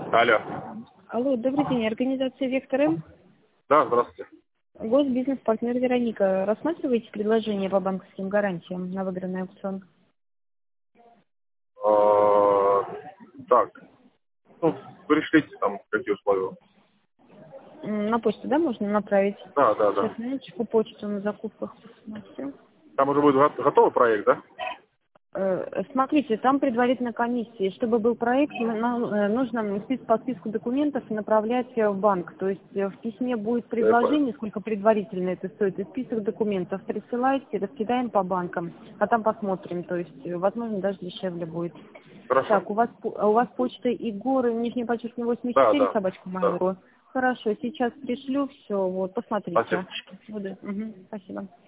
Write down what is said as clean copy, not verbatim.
Алло. Алло, добрый день. Организация «Вектор М». Да, здравствуйте. Госбизнес-партнер Вероника. Рассматриваете предложение по банковским гарантиям на выигранный аукцион? Так, ну, пришлите там, какие условия. На почту, да, можно направить? Да. Сейчас, минуточку, почту на закупках посмотрю. Там уже будет готовый проект, да? Смотрите, там предварительная комиссия. Чтобы был проект, нужно по списку документов направлять в банк. То есть в письме будет предложение, сколько предварительно это стоит, и список документов присылайте, раскидаем по банкам, а там посмотрим. То есть, возможно, даже дешевле будет. Хорошо. Так, у вас почта Егор, нижнее подчеркивание 84, Да. собачка Mail.ru. Хорошо, сейчас пришлю все, вот, посмотрите. Спасибо. Спасибо.